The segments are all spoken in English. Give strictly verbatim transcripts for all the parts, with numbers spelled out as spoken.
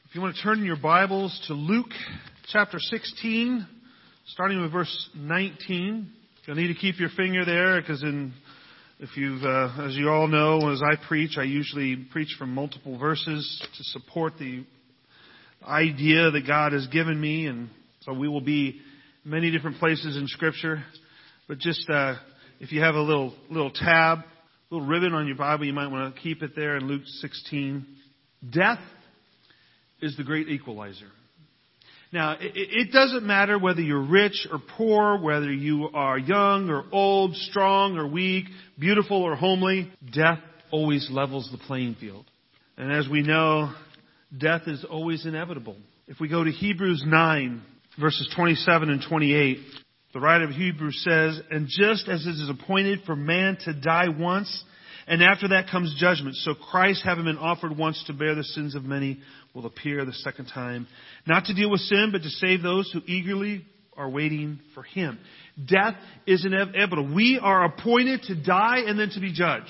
If you want to turn in your Bibles to Luke chapter sixteen, starting with verse nineteen. You'll need to keep your finger there because in, if you've, uh, as you all know, as I preach, I usually preach from multiple verses to support the idea that God has given me. And so we will be many different places in Scripture. But just uh, if you have a little little tab, little ribbon on your Bible, you might want to keep it there in Luke sixteen. Death is the great equalizer. Now, it, it doesn't matter whether you're rich or poor, whether you are young or old, strong or weak, beautiful or homely. Death always levels the playing field. And as we know, death is always inevitable. If we go to Hebrews nine, verses twenty-seven and twenty-eight, the writer of Hebrews says, "And just as it is appointed for man to die once, and after that comes judgment, so Christ, having been offered once to bear the sins of many, will appear the second time, not to deal with sin, but to save those who eagerly are waiting for Him." Death is inevitable. We are appointed to die and then to be judged.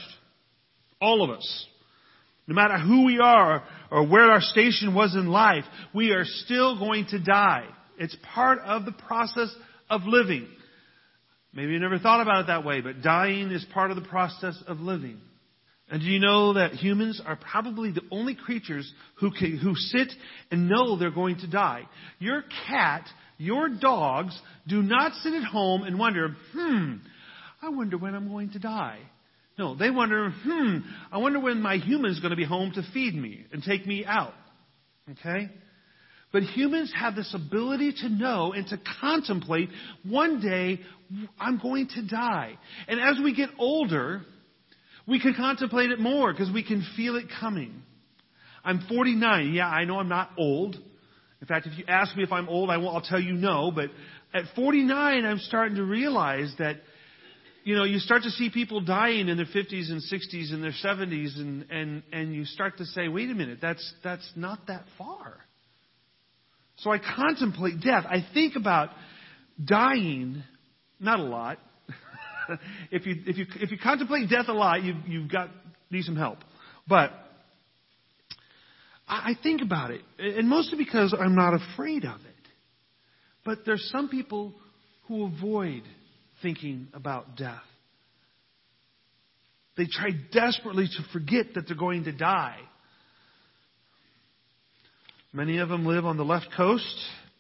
All of us. No matter who we are or where our station was in life, we are still going to die. It's part of the process of living. Maybe you never thought about it that way, but dying is part of the process of living. And do you know that humans are probably the only creatures who can, who sit and know they're going to die? Your cat, your dogs do not sit at home and wonder, hmm, I wonder when I'm going to die. No, they wonder, hmm, I wonder when my human's going to be home to feed me and take me out. Okay? But humans have this ability to know and to contemplate, one day I'm going to die. And as we get older, we can contemplate it more because we can feel it coming. I'm forty-nine. Yeah, I know I'm not old. In fact, if you ask me if I'm old, I won't, I'll tell you no. But at forty-nine, I'm starting to realize that, you know, you start to see people dying in their fifties and sixties and their seventies, and, and, and you start to say, wait a minute, that's that's not that far. So I contemplate death. I think about dying, not a lot. if you if you if you contemplate death a lot, you you've got need some help. But I, I think about it, and mostly because I'm not afraid of it. But there's some people who avoid thinking about death. They try desperately to forget that they're going to die. Many of them live on the left coast.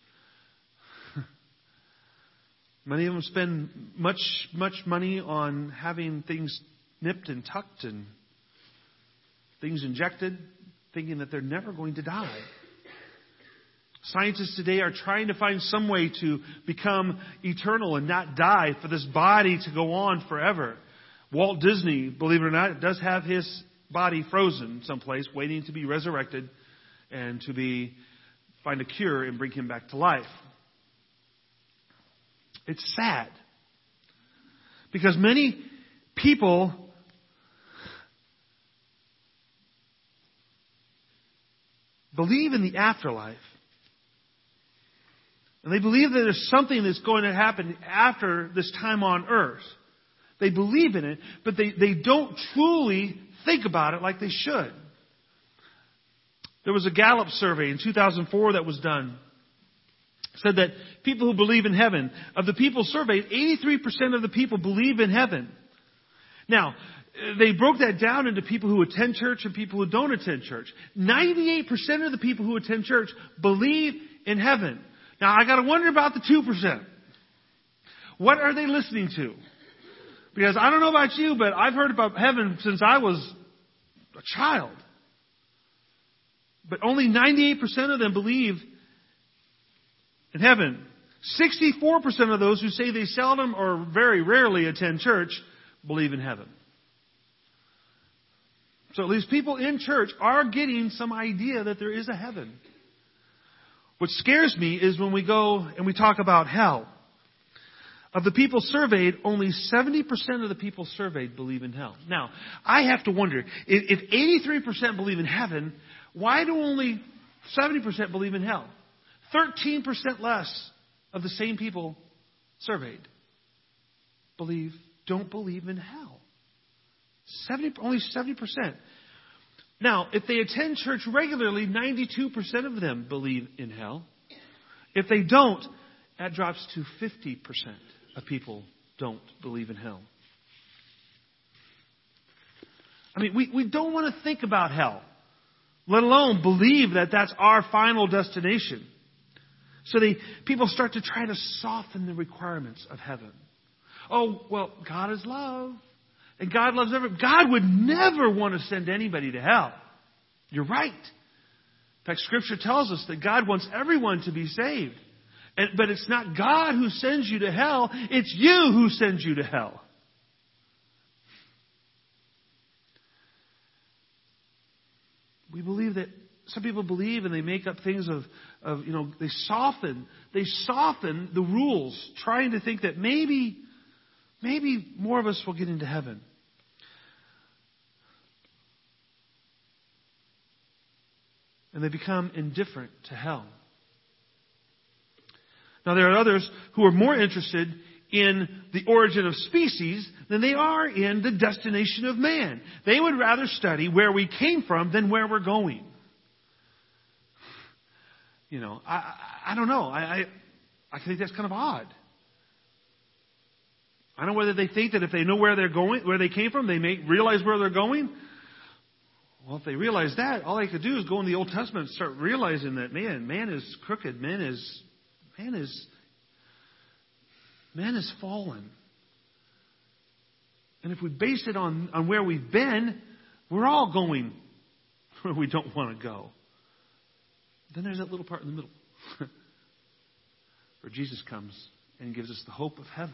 Many of them spend much, much money on having things nipped and tucked and things injected, thinking that they're never going to die. Scientists today are trying to find some way to become eternal and not die, for this body to go on forever. Walt Disney, believe it or not, does have his body frozen someplace, waiting to be resurrected and to be find a cure and bring him back to life. It's sad. Because many people believe in the afterlife. And they believe that there's something that's going to happen after this time on earth. They believe in it, but they, they don't truly think about it like they should. There was a Gallup survey in two thousand four that was done. It said that people who believe in heaven, of the people surveyed, eighty-three percent of the people believe in heaven. Now, they broke that down into people who attend church and people who don't attend church. ninety-eight percent of the people who attend church believe in heaven. Now, I got to wonder about the two percent. What are they listening to? Because I don't know about you, but I've heard about heaven since I was a child. But only ninety-eight percent of them believe in heaven. sixty-four percent of those who say they seldom or very rarely attend church believe in heaven. So at least people in church are getting some idea that there is a heaven. What scares me is when we go and we talk about hell. Of the people surveyed, only seventy percent of the people surveyed believe in hell. Now, I have to wonder, if eighty-three percent believe in heaven, why do only seventy percent believe in hell? thirteen percent less of the same people surveyed believe, don't believe in hell. seventy, only seventy percent. Now, if they attend church regularly, ninety-two percent of them believe in hell. If they don't, that drops to fifty percent of people don't believe in hell. I mean, we, we don't want to think about hell, let alone believe that that's our final destination. So they, people start to try to soften the requirements of heaven. Oh, well, God is love. And God loves everyone. God would never want to send anybody to hell. You're right. In fact, Scripture tells us that God wants everyone to be saved. And, but it's not God who sends you to hell. It's you who sends you to hell. We believe that some people believe and they make up things of, of, you know, they soften, they soften the rules, trying to think that maybe, maybe more of us will get into heaven. And they become indifferent to hell. Now, there are others who are more interested in the origin of species than they are in the destination of man. They would rather study where we came from than where we're going. You know, I, I, I don't know. I, I, I think that's kind of odd. I don't know whether they think that if they know where they're going, where they came from, they may realize where they're going. Well, if they realize that, all they could do is go in the Old Testament and start realizing that, man, man is crooked. Man is, man is, man is fallen. And if we base it on, on where we've been, we're all going where we don't want to go. Then there's that little part in the middle where Jesus comes and gives us the hope of heaven.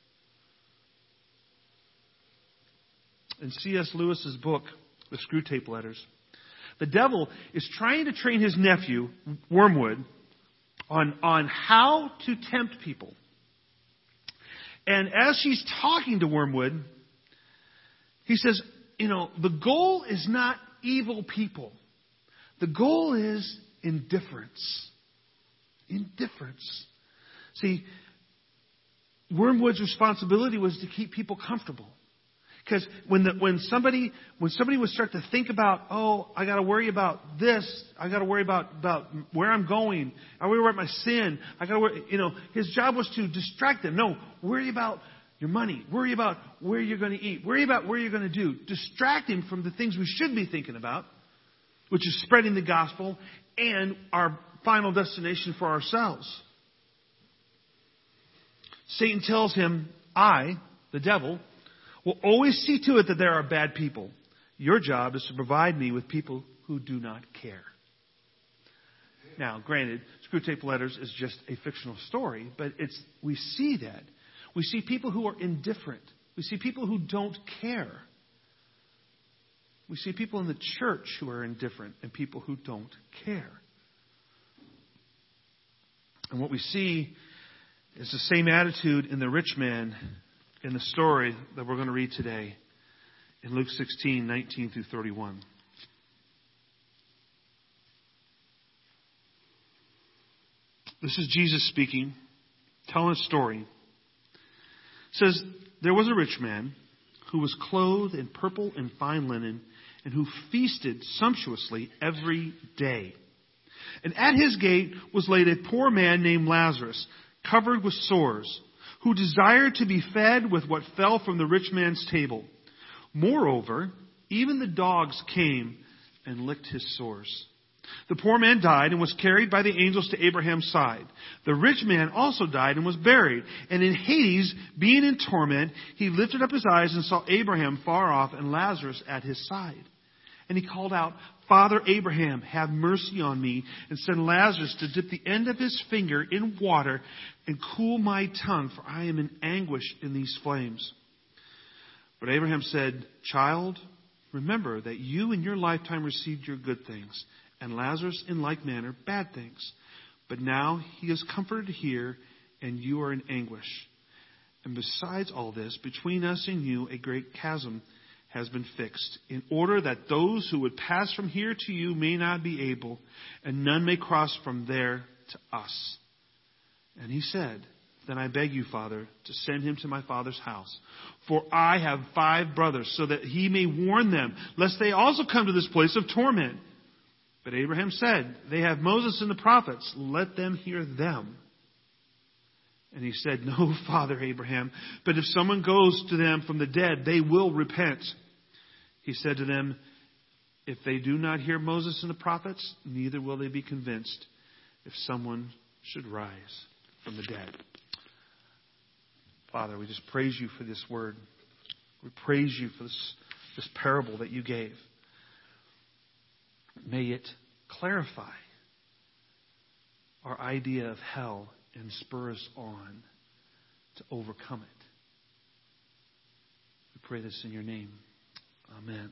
In C S Lewis's book, The Screwtape Letters, the devil is trying to train his nephew, Wormwood, on, on how to tempt people. And as she's talking to Wormwood, he says, you know, the goal is not evil people. The goal is indifference. Indifference. See, Wormwood's responsibility was to keep people comfortable. Because when the, when somebody when somebody would start to think about, oh, I got to worry about this, I got to worry about, about where I'm going, I worry about my sin, I got to worry, you know, his job was to distract them. No, worry about your money, worry about where you're going to eat, worry about where you're going to do. Distract him from the things we should be thinking about, which is spreading the gospel and our final destination for ourselves. Satan tells him, I, the devil, will always see to it that there are bad people. Your job is to provide me with people who do not care. Now, granted, Screwtape Letters is just a fictional story, but it's we see that. We see people who are indifferent. We see people who don't care. We see people in the church who are indifferent and people who don't care. And what we see is the same attitude in the rich man in the story that we're going to read today in Luke sixteen, nineteen through thirty-one. This is Jesus speaking, telling a story. It says, there was a rich man who was clothed in purple and fine linen and who feasted sumptuously every day. And at his gate was laid a poor man named Lazarus, covered with sores, who desired to be fed with what fell from the rich man's table. Moreover, even the dogs came and licked his sores. The poor man died and was carried by the angels to Abraham's side. The rich man also died and was buried. And in Hades, being in torment, he lifted up his eyes and saw Abraham far off and Lazarus at his side. And he called out, Father Abraham, have mercy on me, and send Lazarus to dip the end of his finger in water and cool my tongue, for I am in anguish in these flames. But Abraham said, Child, remember that you in your lifetime received your good things, and Lazarus in like manner bad things. But now he is comforted here, and you are in anguish. And besides all this, between us and you a great chasm has been fixed, in order that those who would pass from here to you may not be able, and none may cross from there to us. And he said, then I beg you, Father, to send him to my father's house. For I have five brothers, so that he may warn them, lest they also come to this place of torment. But Abraham said, they have Moses and the prophets. Let them hear them. And he said, no, Father Abraham, but if someone goes to them from the dead, they will repent. He said to them, if they do not hear Moses and the prophets, neither will they be convinced if someone should rise from the dead. Father, we just praise you for this word. We praise you for this, this parable that you gave. May it clarify our idea of hell and spur us on to overcome it. We pray this in your name. Amen.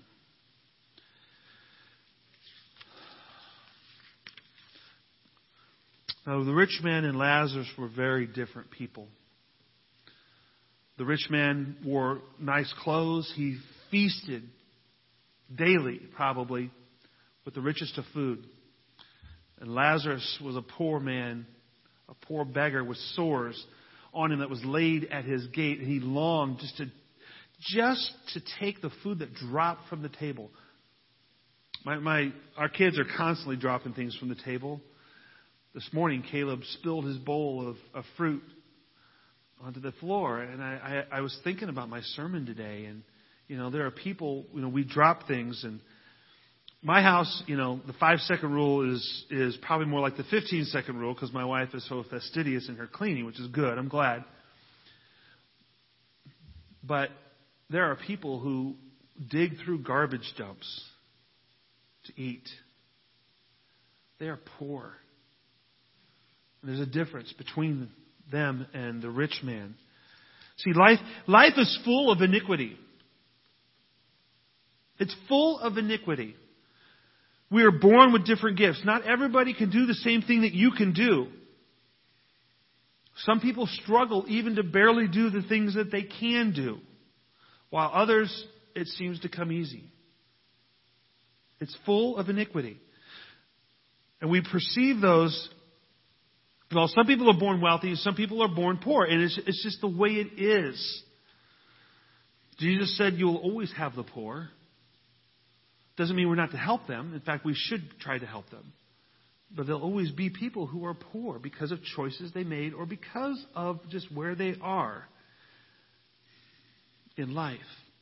Now, the rich man and Lazarus were very different people. The rich man wore nice clothes. He feasted daily, probably, with the richest of food. And Lazarus was a poor man, a poor beggar with sores on him that was laid at his gate. And he longed just to, just to take the food that dropped from the table. My, my, our kids are constantly dropping things from the table. This morning, Caleb spilled his bowl of, of fruit onto the floor. And I, I, I was thinking about my sermon today. And, you know, there are people, you know, we drop things. And my house, you know, the five-second rule is is probably more like the fifteen-second rule because my wife is so fastidious in her cleaning, which is good. I'm glad. But there are people who dig through garbage dumps to eat. They are poor. There's a difference between them and the rich man. See, life, life is full of iniquity. It's full of iniquity. We are born with different gifts. Not everybody can do the same thing that you can do. Some people struggle even to barely do the things that they can do, while others, it seems to come easy. It's full of iniquity. And we perceive those. Well, some people are born wealthy and some people are born poor. And it's, it's just the way it is. Jesus said you will always have the poor. Doesn't mean we're not to help them. In fact, we should try to help them. But there'll always be people who are poor because of choices they made or because of just where they are in life.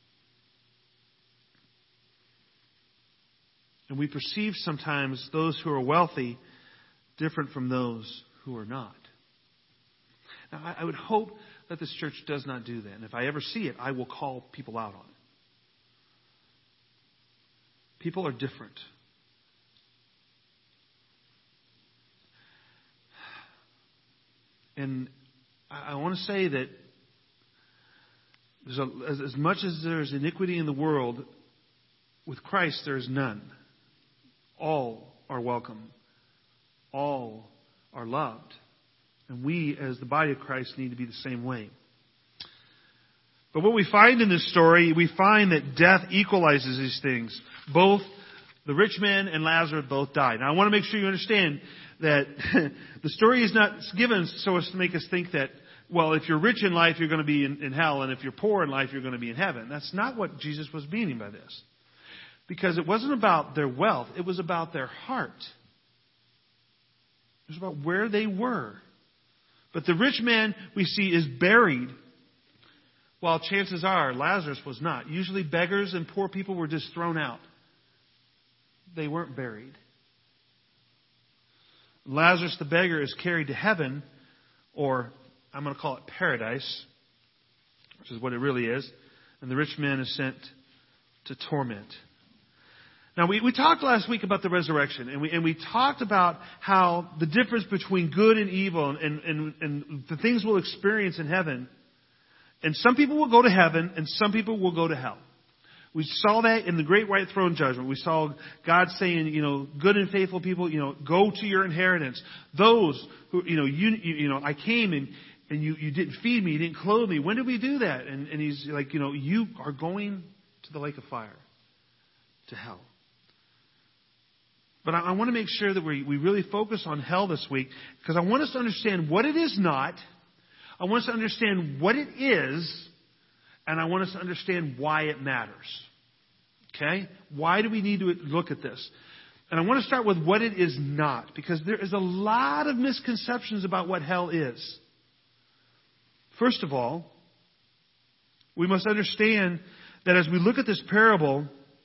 And we perceive sometimes those who are wealthy different from those who are not. Now, I, I would hope that this church does not do that. And if I ever see it, I will call people out on it. People are different. And I, I want to say that there's a, as, as much as there's iniquity in the world, with Christ there is none. All are welcome. All are loved. And we, as the body of Christ, need to be the same way. But what we find in this story, we find that death equalizes these things. Both the rich man and Lazarus both died. Now, I want to make sure you understand that the story is not given so as to make us think that, well, if you're rich in life, you're going to be in, in hell, and if you're poor in life, you're going to be in heaven. That's not what Jesus was meaning by this. Because it wasn't about their wealth. It was about their heart. It was about where they were. But the rich man, we see, is buried, while chances are Lazarus was not. Usually beggars and poor people were just thrown out. They weren't buried. Lazarus the beggar is carried to heaven, or I'm going to call it paradise, which is what it really is. And the rich man is sent to torment. Now, we, we talked last week about the resurrection, and we and we talked about how the difference between good and evil and, and, and the things we'll experience in heaven. And some people will go to heaven, and some people will go to hell. We saw that in the great white throne judgment. We saw God saying, you know, good and faithful people, you know, go to your inheritance. Those who, you know, you, you, you know, I came and, and you, you didn't feed me, you didn't clothe me. When did we do that? And, and he's like, you know, you are going to the lake of fire, to hell. But I, I want to make sure that we, we really focus on hell this week, because I want us to understand what it is not. I want us to understand what it is, and I want us to understand why it matters. Okay? Why do we need to look at this? And I want to start with what it is not, because there is a lot of misconceptions about what hell is. First of all, we must understand that as we look at this parable,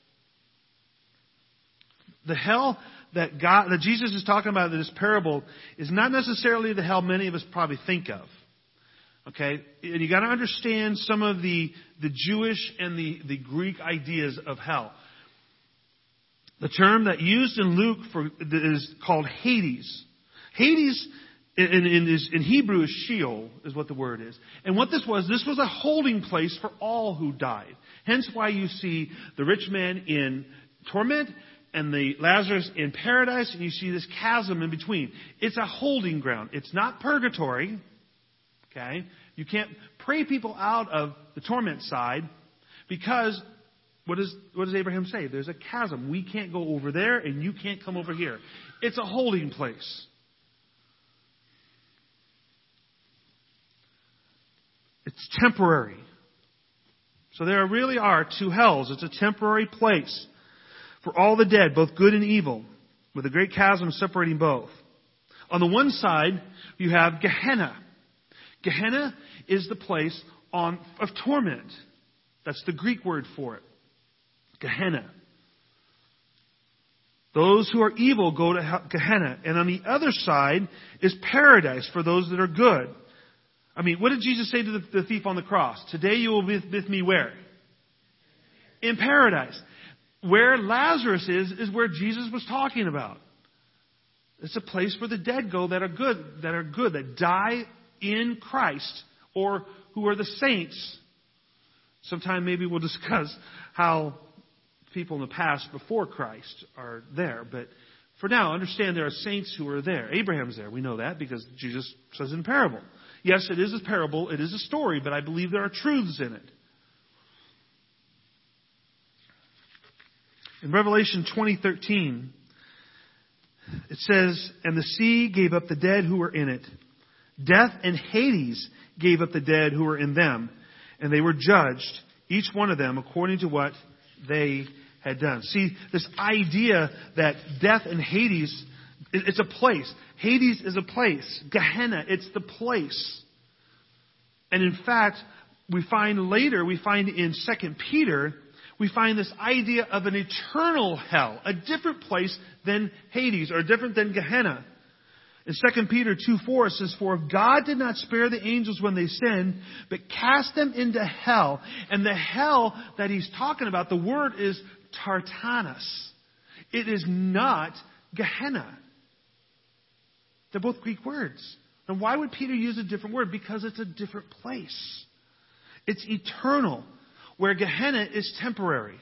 the hell that God, that Jesus is talking about in this parable is not necessarily the hell many of us probably think of. Okay? And you got to understand some of the, the Jewish and the, the Greek ideas of hell. The term that used in Luke for is called Hades. Hades in, in, is, in Hebrew is Sheol, is what the word is. And what this was, this was a holding place for all who died. Hence why you see the rich man in torment and the Lazarus in paradise, and you see this chasm in between. It's a holding ground. It's not purgatory. Okay? You can't pray people out of the torment side because what, is, what does Abraham say? There's a chasm. We can't go over there and you can't come over here. It's a holding place. It's temporary. So there really are two hells. It's a temporary place for all the dead, both good and evil, with a great chasm separating both. On the one side, you have Gehenna. Gehenna is the place on, of torment. That's the Greek word for it. Gehenna. Those who are evil go to Gehenna. And on the other side is paradise for those that are good. I mean, what did Jesus say to the, the thief on the cross? Today you will be with me where? In paradise. Where Lazarus is, is where Jesus was talking about. It's a place where the dead go that are good, that are good, that die in Christ, or who are the saints. Sometime maybe we'll discuss how people in the past before Christ are there. But for now, understand there are saints who are there. Abraham's there. We know that because Jesus says in parable. Yes, it is a parable. It is a story, but I believe there are truths in it. In Revelation twenty thirteen, it says, "And the sea gave up the dead who were in it. Death and Hades gave up the dead who were in them. And they were judged, each one of them, according to what they had done." See, this idea that death and Hades, it's a place. Hades is a place. Gehenna, it's the place. And in fact, we find later, we find in Second Peter, we find this idea of an eternal hell, a different place than Hades, or different than Gehenna. In Second Peter two four, it says, "For God did not spare the angels when they sinned, but cast them into hell." And the hell that he's talking about, the word is Tartarus. It is not Gehenna. They're both Greek words. And why would Peter use a different word? Because it's a different place. It's eternal, where Gehenna is temporary.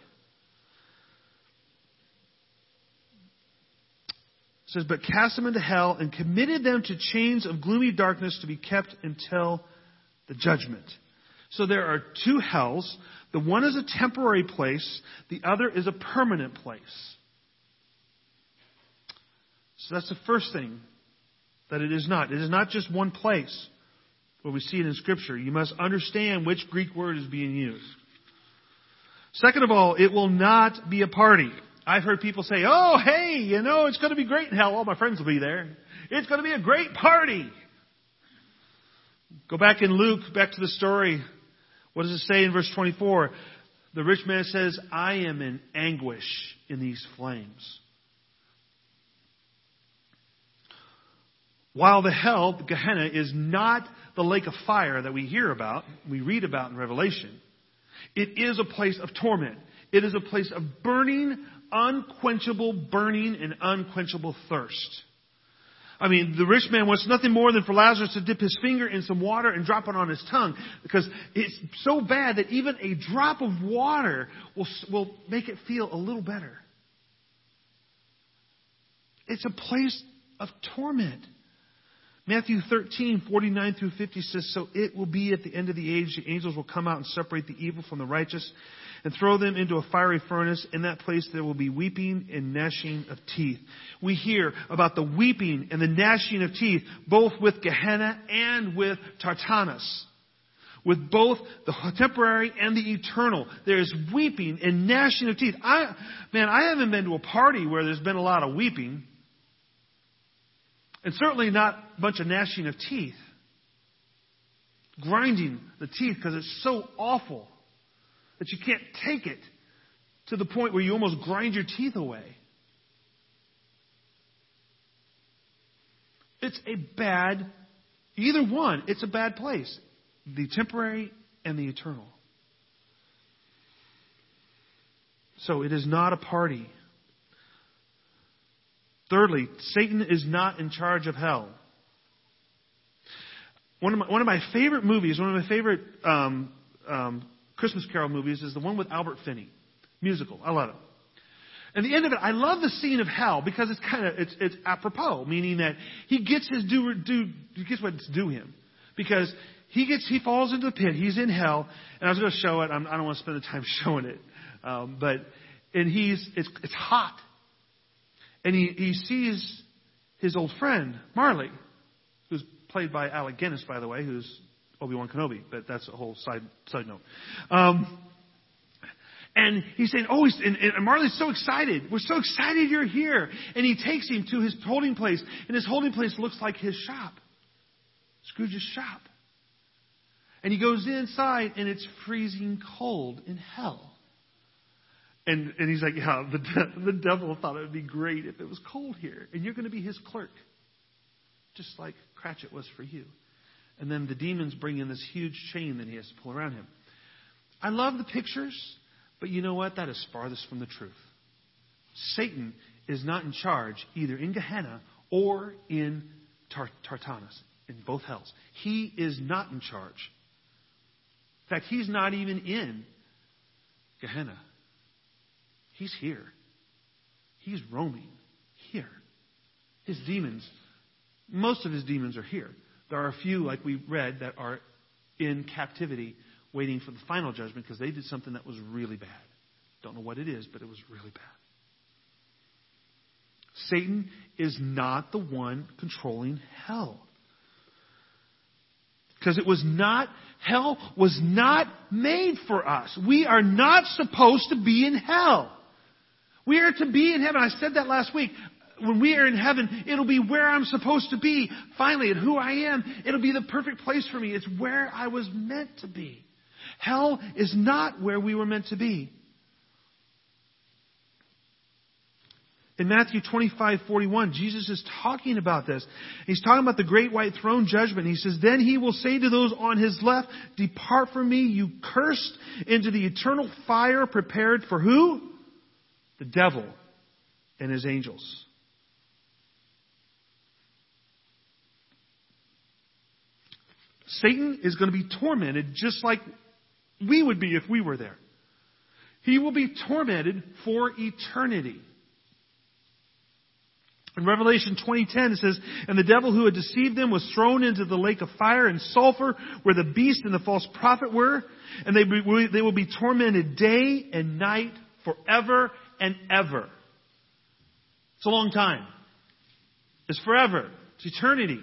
It says, "But cast them into hell and committed them to chains of gloomy darkness to be kept until the judgment." So there are two hells. The one is a temporary place. The other is a permanent place. So that's the first thing that it is not. It is not just one place where we see it in Scripture. You must understand which Greek word is being used. Second of all, it will not be a party. I've heard people say, "Oh, hey, you know, it's going to be great in hell. All my friends will be there. It's going to be a great party." Go back in Luke, back to the story. What does it say in verse twenty-four? The rich man says, "I am in anguish in these flames." While the hell, Gehenna, is not the lake of fire that we hear about, we read about in Revelation, it is a place of torment. It is a place of burning, unquenchable burning and unquenchable thirst. I mean, the rich man wants nothing more than for Lazarus to dip his finger in some water and drop it on his tongue, because it's so bad that even a drop of water will, will make it feel a little better. It's a place of torment. Matthew thirteen, forty-nine through fifty says, so it will be at the end of the age, the angels will come out and separate the evil from the righteous and throw them into a fiery furnace. In that place there will be weeping and gnashing of teeth. We hear about the weeping and the gnashing of teeth, both with Gehenna and with Tartarus. With both the temporary and the eternal. There is weeping and gnashing of teeth. I, man, I haven't been to a party where there's been a lot of weeping. And certainly not a bunch of gnashing of teeth. Grinding the teeth because it's so awful that you can't take it to the point where you almost grind your teeth away. It's a bad, either one, it's a bad place. The temporary and the eternal. So it is not a party. Thirdly, Satan is not in charge of hell. One of my, one of my favorite movies, one of my favorite um, um, Christmas Carol movies is the one with Albert Finney. Musical. I love it. And the end of it, I love the scene of hell because it's kind of, it's, it's apropos, meaning that he gets his due, due, he gets what's due him. Because he gets, he falls into the pit. He's in hell. And I was going to show it. I'm, I don't want to spend the time showing it. Um, but, and he's, it's, it's hot. And he, he sees his old friend, Marley, who's played by Alec Guinness, by the way, who's Obi-Wan Kenobi. But that's a whole side, side note. Um, and he's saying, oh, he's, and, and Marley's so excited. We're so excited you're here. And he takes him to his holding place. And his holding place looks like his shop. Scrooge's shop. And he goes inside, and it's freezing cold in hell. And and he's like, yeah, the, de- the devil thought it would be great if it was cold here. And you're going to be his clerk. Just like Cratchit was for you. And then the demons bring in this huge chain that he has to pull around him. I love the pictures, but you know what? That is farthest from the truth. Satan is not in charge either in Gehenna or in Tar- Tartarus, in both hells. He is not in charge. In fact, he's not even in Gehenna. He's here. He's roaming here. His demons, most of his demons are here. There are a few, like we read, that are in captivity waiting for the final judgment because they did something that was really bad. Don't know what it is, but it was really bad. Satan is not the one controlling hell. Because it was not, hell was not made for us. We are not supposed to be in hell. We are to be in heaven. I said that last week. When we are in heaven, it'll be where I'm supposed to be. Finally, and who I am, it'll be the perfect place for me. It's where I was meant to be. Hell is not where we were meant to be. In Matthew twenty-five forty-one, Jesus is talking about this. He's talking about the great white throne judgment. He says, then he will say to those on his left, depart from me, you cursed, into the eternal fire prepared for who? The devil and his angels. Satan is going to be tormented just like we would be if we were there. He will be tormented for eternity. In Revelation twenty ten it says, and the devil who had deceived them was thrown into the lake of fire and sulfur where the beast and the false prophet were. And they, be, they will be tormented day and night forever and ever. It's a long time. It's forever. It's eternity.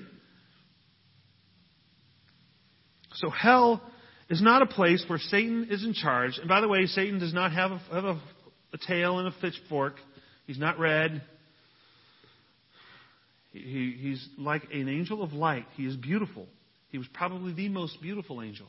So hell is not a place where Satan is in charge. And by the way, Satan does not have a, have a, a tail and a pitchfork. He's not red. He, he, he's like an angel of light. He is beautiful. He was probably the most beautiful angel.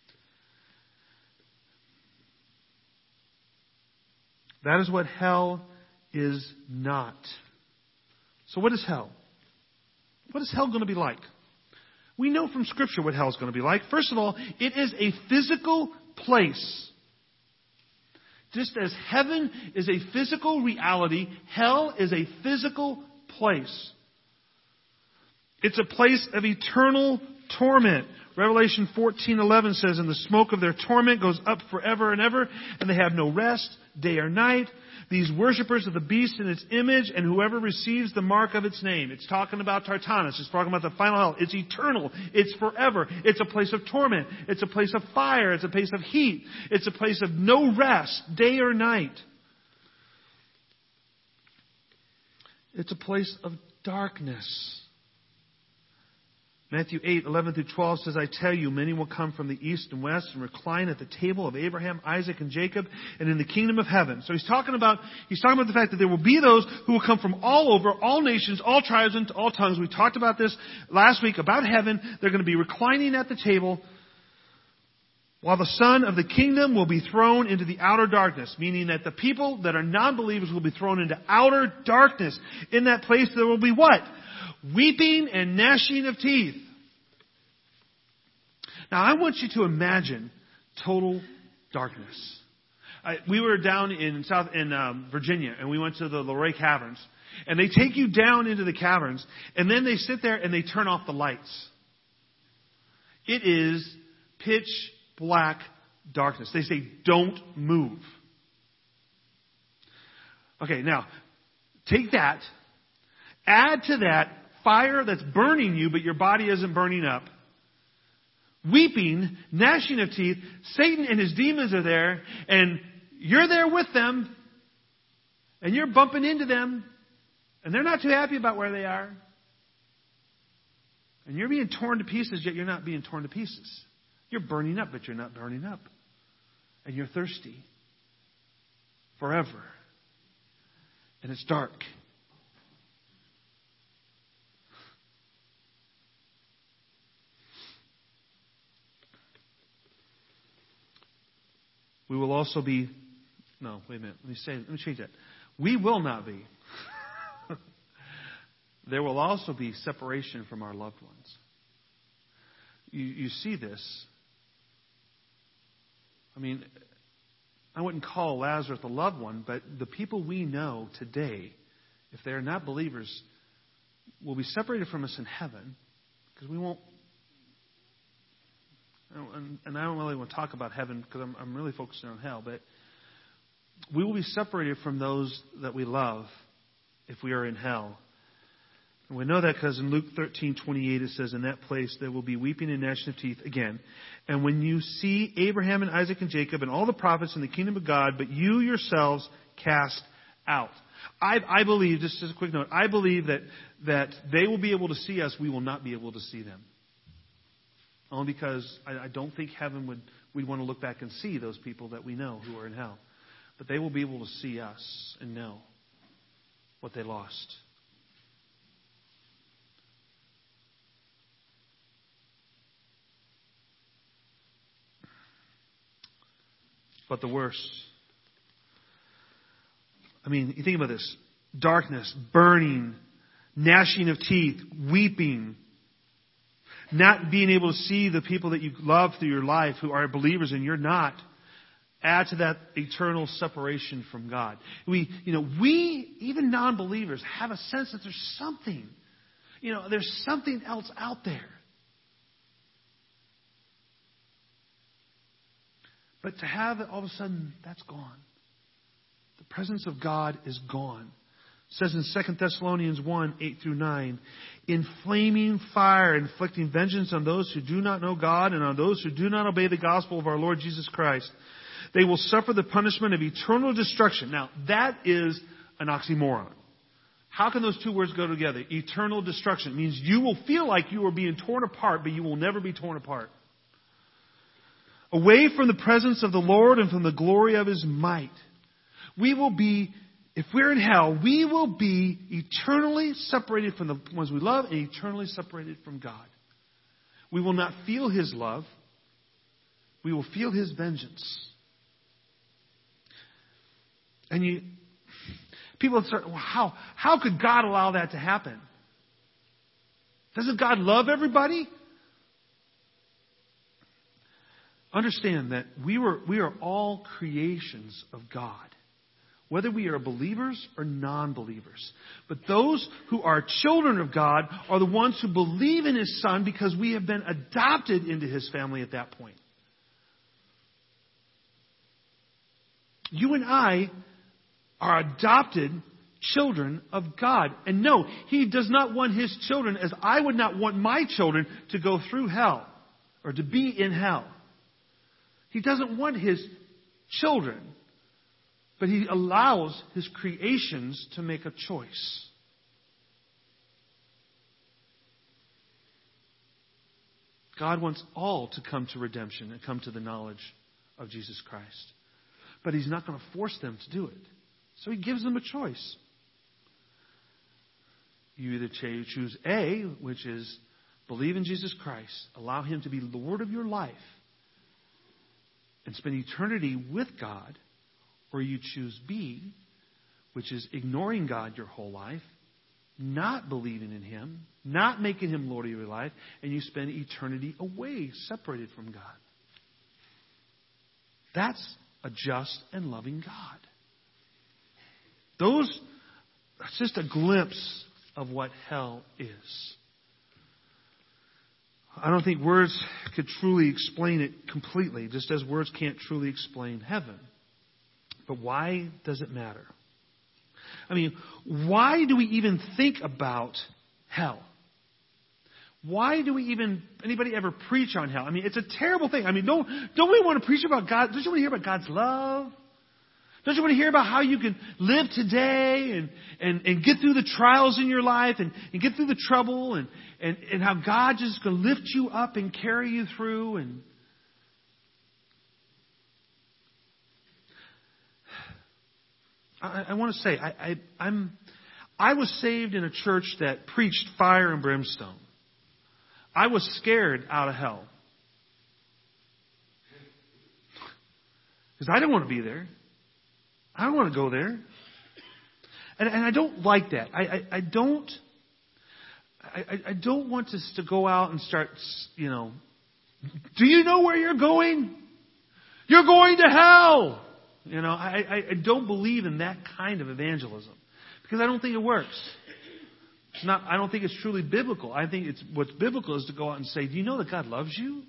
That is what hell is not. So what is hell? What is hell going to be like? We know from Scripture what hell is going to be like. First of all, it is a physical place. Just as heaven is a physical reality, hell is a physical place. It's a place of eternal torment. Revelation fourteen eleven says, and the smoke of their torment goes up forever and ever, and they have no rest, day or night. These worshippers of the beast and its image, and whoever receives the mark of its name. It's talking about Tartarus. It's talking about the final hell. It's eternal. It's forever. It's a place of torment. It's a place of fire. It's a place of heat. It's a place of no rest, day or night. It's a place of darkness. Matthew eight, eleven through twelve says, I tell you, many will come from the east and west and recline at the table of Abraham, Isaac, and Jacob, and in the kingdom of heaven. So he's talking about, he's talking about the fact that there will be those who will come from all over, all nations, all tribes, and all tongues. We talked about this last week about heaven. They're going to be reclining at the table, while the son of the kingdom will be thrown into the outer darkness, meaning that the people that are non-believers will be thrown into outer darkness. In that place there will be what? Weeping and gnashing of teeth. Now I want you to imagine total darkness. I, we were down in South in um, Virginia, and we went to the Luray Caverns, and they take you down into the caverns, and then they sit there and they turn off the lights. It is pitch black darkness. They say, don't move. Okay, now take that, add to that fire that's burning you, but your body isn't burning up. Weeping, gnashing of teeth, Satan and his demons are there, and you're there with them, and you're bumping into them, and they're not too happy about where they are. And you're being torn to pieces, yet you're not being torn to pieces. You're burning up, but you're not burning up. And you're thirsty. Forever. And it's dark. We will also be, no, wait a minute, let me say, let me change that. We will not be. There will also be separation from our loved ones. You, you see this. I mean, I wouldn't call Lazarus a loved one, but the people we know today, if they're not believers, will be separated from us in heaven because we won't. And I don't really want to talk about heaven because I'm, I'm really focusing on hell, but we will be separated from those that we love if we are in hell. And we know that because in Luke thirteen twenty-eight it says, in that place there will be weeping and gnashing of teeth again. And when you see Abraham and Isaac and Jacob and all the prophets in the kingdom of God, but you yourselves cast out. I, I believe, just as a quick note, I believe that, that they will be able to see us, we will not be able to see them. Only because I, I don't think heaven would, we'd want to look back and see those people that we know who are in hell. But they will be able to see us and know what they lost. But the worst. I mean, you think about this. Darkness, burning, gnashing of teeth, weeping. Not being able to see the people that you love through your life who are believers and you're not. Add to that eternal separation from God. We, you know, we, even non-believers, have a sense that there's something. You know, there's something else out there. But to have it all of a sudden, that's gone. The presence of God is gone. It says in Second Thessalonians one, eight through nine, in flaming fire, inflicting vengeance on those who do not know God and on those who do not obey the gospel of our Lord Jesus Christ. They will suffer the punishment of eternal destruction. Now, that is an oxymoron. How can those two words go together? Eternal destruction means you will feel like you are being torn apart, but you will never be torn apart. Away from the presence of the Lord and from the glory of His might. We will be, if we're in hell, we will be eternally separated from the ones we love and eternally separated from God. We will not feel His love. We will feel His vengeance. And you, people start, well, how, how could God allow that to happen? Doesn't God love everybody? Understand that we were we are all creations of God. whether we are believers or non-believers. But those who are children of God are the ones who believe in His Son because we have been adopted into His family at that point. You and I are adopted children of God. And no, He does not want His children, as I would not want my children, to go through hell or to be in hell. He doesn't want His children, but He allows His creations to make a choice. God wants all to come to redemption and come to the knowledge of Jesus Christ. But He's not going to force them to do it. So He gives them a choice. You either choose A, which is believe in Jesus Christ, allow Him to be Lord of your life, and spend eternity with God, or you choose B, which is ignoring God your whole life, not believing in Him, not making Him Lord of your life, and you spend eternity away, separated from God. That's a just and loving God. Those, that's just a glimpse of what hell is. I don't think words could truly explain it completely, just as words can't truly explain heaven. But why does it matter? I mean, why do we even think about hell? Why do we even, anybody ever preach on hell? I mean, it's a terrible thing. I mean, don't, don't we want to preach about God? Don't you want to hear about God's love? Don't you want to hear about how you can live today and, and, and get through the trials in your life and, and get through the trouble and, and, and how God just going to lift you up and carry you through? And I, I want to say, I, I, I'm, I was saved in a church that preached fire and brimstone. I was scared out of hell. Because I didn't want to be there. I don't want to go there. And, and I don't like that. I, I, I don't I, I don't want us to go out and start, you know, do you know where you're going? You're going to hell. You know, I, I, I don't believe in that kind of evangelism. Because I don't think it works. It's not, I don't think it's truly biblical. I think it's what's biblical is to go out and say, do you know that God loves you?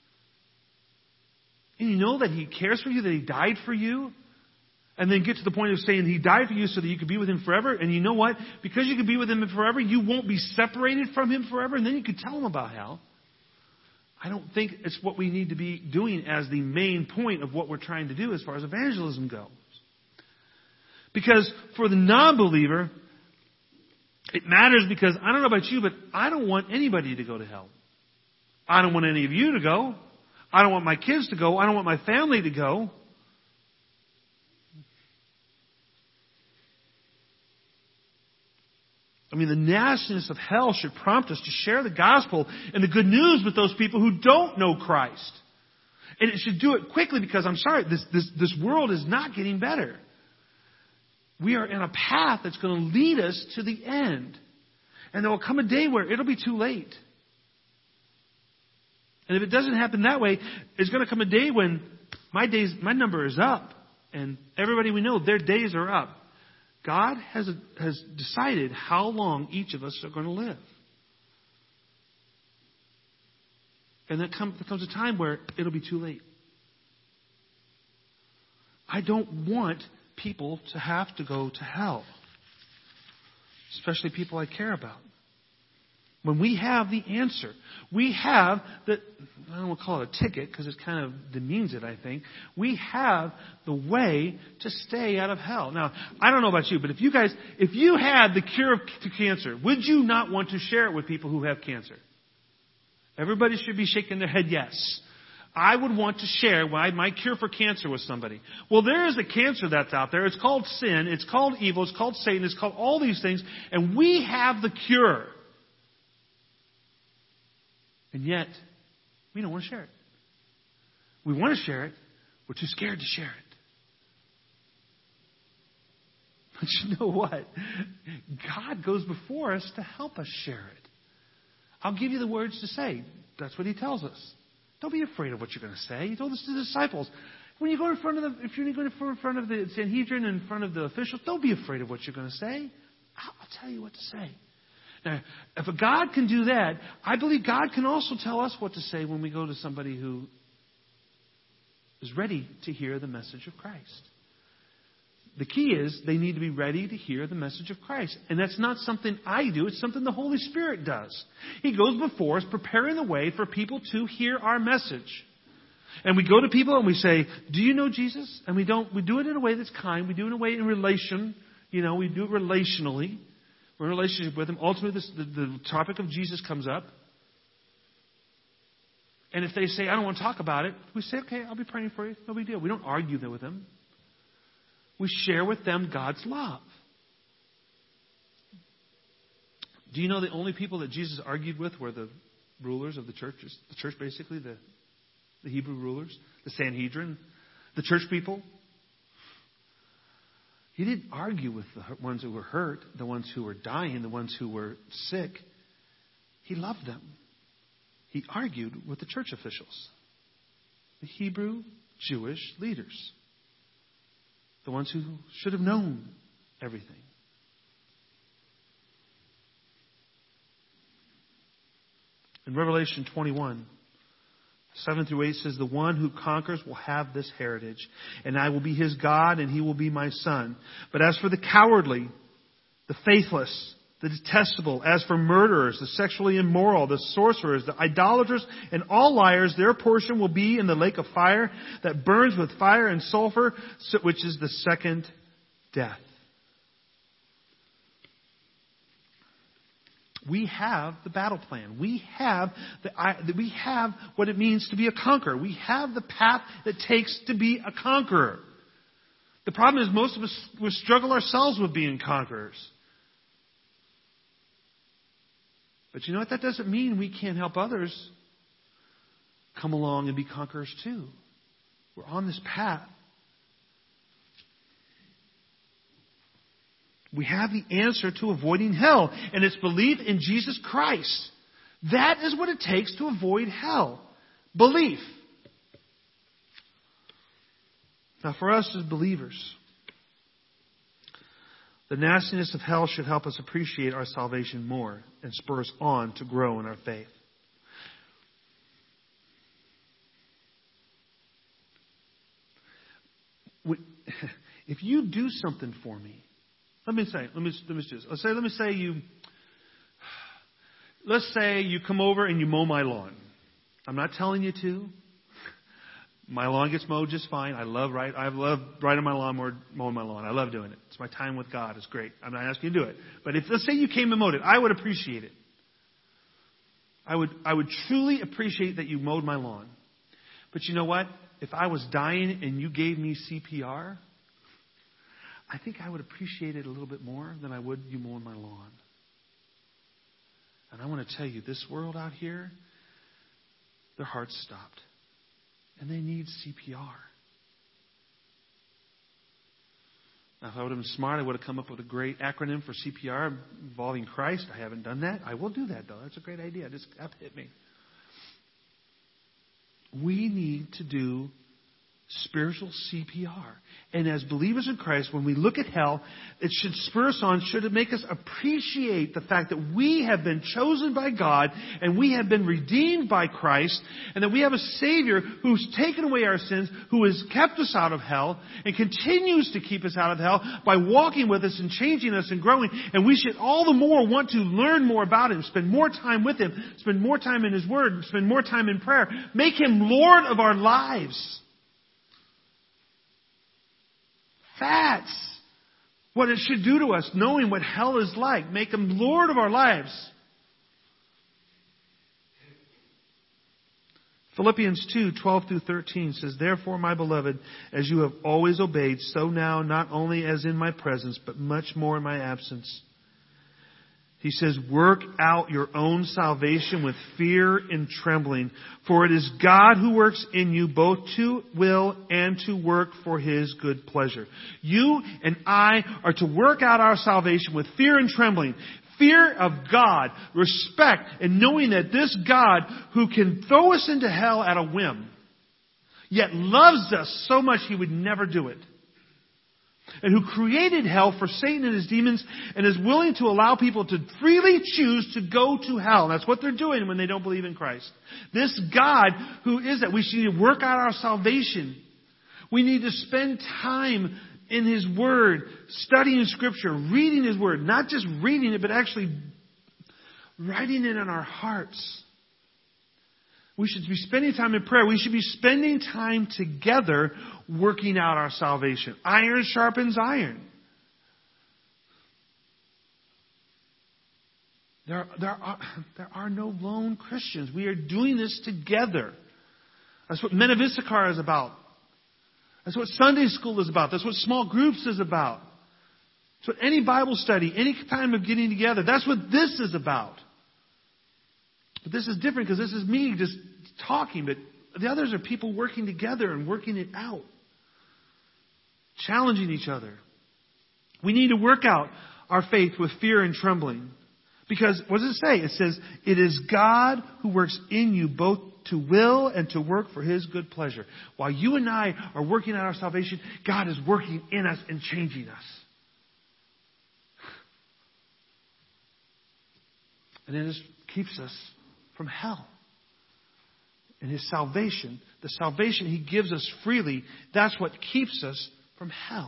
And you know that He cares for you, that He died for you? And then get to the point of saying He died for you so that you could be with Him forever. And you know what? Because you could be with Him forever, you won't be separated from Him forever. And then you could tell Him about hell. I don't think it's what we need to be doing as the main point of what we're trying to do as far as evangelism goes. Because for the non-believer, it matters because I don't know about you, but I don't want anybody to go to hell. I don't want any of you to go. I don't want my kids to go. I don't want my family to go. I mean, the nastiness of hell should prompt us to share the gospel and the good news with those people who don't know Christ. And it should do it quickly because, I'm sorry, this, this, this world is not getting better. We are in a path that's going to lead us to the end. And there will come a day where it'll be too late. And if it doesn't happen that way, it's going to come a day when my days, my number is up. And everybody we know, their days are up. God has, has decided how long each of us are going to live. And there comes, there comes a time where it'll be too late. I don't want people to have to go to hell. Especially people I care about. When we have the answer, we have the, I don't want to call it a ticket because it kind of demeans it, I think. We have the way to stay out of hell. Now, I don't know about you, but if you guys, if you had the cure to cancer, would you not want to share it with people who have cancer? Everybody should be shaking their head yes. I would want to share my, my cure for cancer with somebody. Well, there is a cancer that's out there. It's called sin. It's called evil. It's called Satan. It's called all these things. And we have the cure. And yet, we don't want to share it. We want to share it. We're too scared to share it. But you know what? God goes before us to help us share it. I'll give you the words to say. That's what He tells us. Don't be afraid of what you're going to say. He told us to the disciples, When you go in front of the, if you're going in front of the Sanhedrin, in front of the officials, don't be afraid of what you're going to say. I'll tell you what to say. Now, if a God can do that, I believe God can also tell us what to say when we go to somebody who is ready to hear the message of Christ. The key is they need to be ready to hear the message of Christ. And that's not something I do. It's something the Holy Spirit does. He goes before us, preparing the way for people to hear our message. And we go to people and we say, do you know Jesus? And we don't. We do it in a way that's kind. We do it in a way in relation. You know, we do it relationally. We're in a relationship with Him. Ultimately, this, the, the topic of Jesus comes up. And if they say, I don't want to talk about it, we say, okay, I'll be praying for you. No big deal. We don't argue with them. We share with them God's love. Do you know the only people that Jesus argued with were the rulers of the churches? The church, basically, the, the Hebrew rulers, the Sanhedrin, the church people. He didn't argue with the ones who were hurt, the ones who were dying, the ones who were sick. He loved them. He argued with the church officials, the Hebrew Jewish leaders, the ones who should have known everything. In Revelation twenty-one, seven through eight says, the one who conquers will have this heritage, and I will be his God, and he will be my son. But as for the cowardly, the faithless, the detestable, as for murderers, the sexually immoral, the sorcerers, the idolaters, and all liars, their portion will be in the lake of fire that burns with fire and sulfur, which is the second death. We have the battle plan. We have the, we have what it means to be a conqueror. We have the path that takes to be a conqueror. The problem is most of us we struggle ourselves with being conquerors. But you know what? That doesn't mean we can't help others come along and be conquerors too. We're on this path. We have the answer to avoiding hell, and it's belief in Jesus Christ. That is what it takes to avoid hell. Belief. Now, for us as believers, the nastiness of hell should help us appreciate our salvation more and spur us on to grow in our faith. If you do something for me, let me say, let me let me just let's say let me say you let's say you come over and you mow my lawn. I'm not telling you to. My lawn gets mowed just fine. I love right. I love riding my lawnmower, mowing my lawn. I love doing it. It's my time with God. It's great. I'm not asking you to do it. But if let's say you came and mowed it, I would appreciate it. I would I would truly appreciate that you mowed my lawn. But you know what? If I was dying and you gave me C P R, I think I would appreciate it a little bit more than I would you mowing my lawn. And I want to tell you, this world out here, their hearts stopped. And they need C P R. Now, if I would have been smart, I would have come up with a great acronym for C P R involving Christ. I haven't done that. I will do that, though. That's a great idea. Just that hit me. We need to do spiritual C P R. And as believers in Christ, when we look at hell, it should spur us on, should it make us appreciate the fact that we have been chosen by God and we have been redeemed by Christ and that we have a Savior who's taken away our sins, who has kept us out of hell and continues to keep us out of hell by walking with us and changing us and growing. And we should all the more want to learn more about Him, spend more time with Him, spend more time in His Word, spend more time in prayer, make Him Lord of our lives. That's what it should do to us, knowing what hell is like. Make Him Lord of our lives. Philippians two, twelve through thirteen says, therefore, my beloved, as you have always obeyed, so now, not only as in my presence, but much more in my absence. He says, work out your own salvation with fear and trembling, for it is God who works in you both to will and to work for His good pleasure. You and I are to work out our salvation with fear and trembling. Fear of God, respect, and knowing that this God who can throw us into hell at a whim yet loves us so much He would never do it. And who created hell for Satan and his demons and is willing to allow people to freely choose to go to hell. That's what they're doing when they don't believe in Christ. This God who is that, we should need to work out our salvation. We need to spend time in His Word, studying Scripture, reading His Word. Not just reading it, but actually writing it in our hearts. We should be spending time in prayer. We should be spending time together working out our salvation. Iron sharpens iron. There, there, are, there are no lone Christians. We are doing this together. That's what Men of Issachar is about. That's what Sunday school is about. That's what small groups is about. That's what any Bible study, any time of getting together, that's what this is about. But this is different because this is me just talking, but the others are people working together and working it out. Challenging each other. We need to work out our faith with fear and trembling. Because, what does it say? It says, it is God who works in you both to will and to work for His good pleasure. While you and I are working out our salvation, God is working in us and changing us. And it just keeps us from hell. And His salvation, the salvation He gives us freely, that's what keeps us from hell.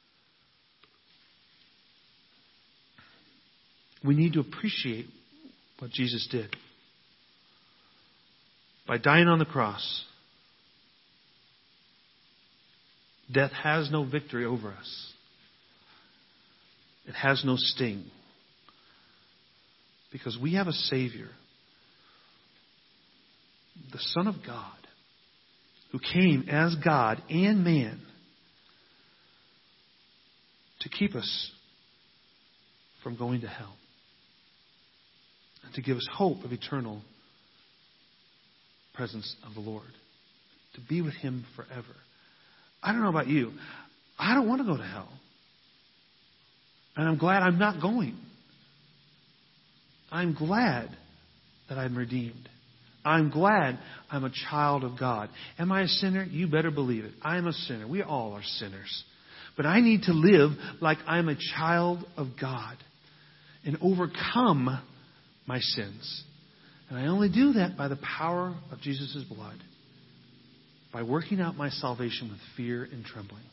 We need to appreciate what Jesus did. By dying on the cross, death has no victory over us. It has no sting. Because we have a Savior, the Son of God, who came as God and man to keep us from going to hell. And to give us hope of eternal presence of the Lord. To be with Him forever. I don't know about you. I don't want to go to hell. And I'm glad I'm not going. I'm glad that I'm redeemed. I'm glad I'm a child of God. Am I a sinner? You better believe it. I am a sinner. We all are sinners. But I need to live like I'm a child of God and overcome my sins. And I only do that by the power of Jesus' blood. By working out my salvation with fear and trembling.